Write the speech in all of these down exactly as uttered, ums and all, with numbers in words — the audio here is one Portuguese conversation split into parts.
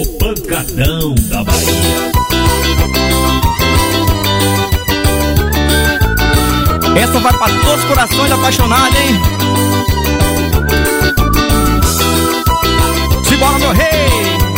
o pancadão da Bahia. Essa vai pra todos os corações apaixonados, hein? Simbora, meu rei!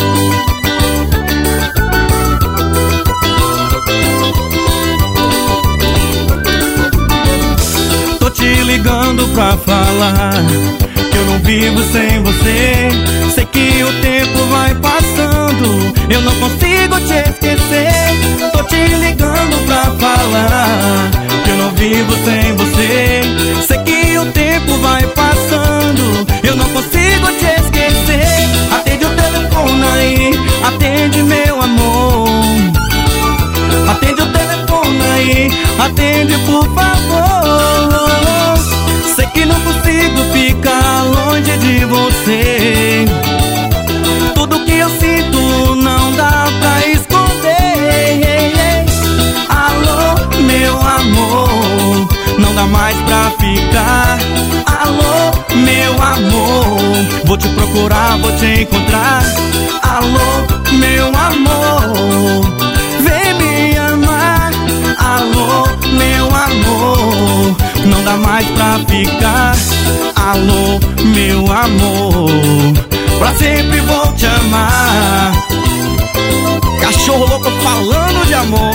Tô te ligando pra falar que eu não vivo sem você. Sei que o tempo vai passando, eu não consigo te esquecer. Tô te ligando pra falar que eu não vivo sem você. Sei que o tempo vai passando, eu não consigo te esquecer. Atende o telefone aí, atende meu amor. Atende o telefone aí, atende por favor. Sei que não consigo ficar longe de você. Tudo que eu sinto não dá pra esconder. Alô, meu amor, não dá mais pra ficar. Alô, meu amor, vou te procurar, vou te encontrar. Alô, meu amor, vem me amar. Alô, meu amor, não dá mais pra ficar. Alô, meu amor, pra sempre vou te amar. Cachorro louco falando de amor.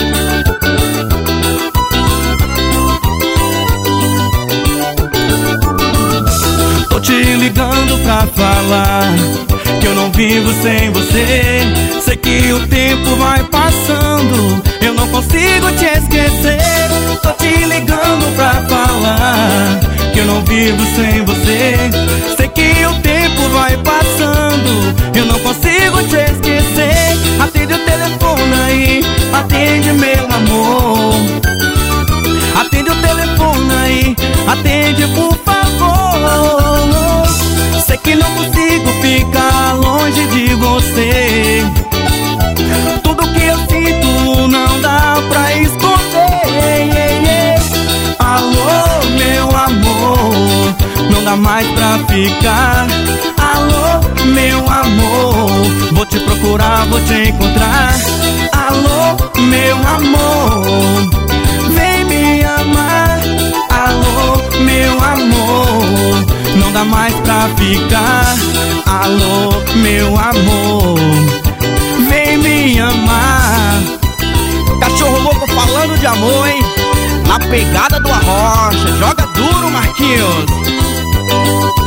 Tô te ligando pra falar que eu não vivo sem você. Sei que o tempo vai passando, eu não consigo te esquecer. Tô te ligando pra falar que eu não vivo sem você. Sei que o tempo vai passando, eu não consigo te esquecer. Atende o telefone aí, atende meu amor. Atende o telefone aí, atende por favor. Sei que não consigo ficar longe de você. Tudo que eu sinto não dá pra esconder. Alô, meu amor, não dá mais pra ficar. Alô, meu amor, vou te procurar, vou te encontrar. Alô, meu amor, vem me amar. Alô, meu amor, não dá mais pra ficar. Alô, meu amor, vem me amar. Cachorro louco falando de amor, hein? Na pegada do Arrocha, joga duro, Marquinhos.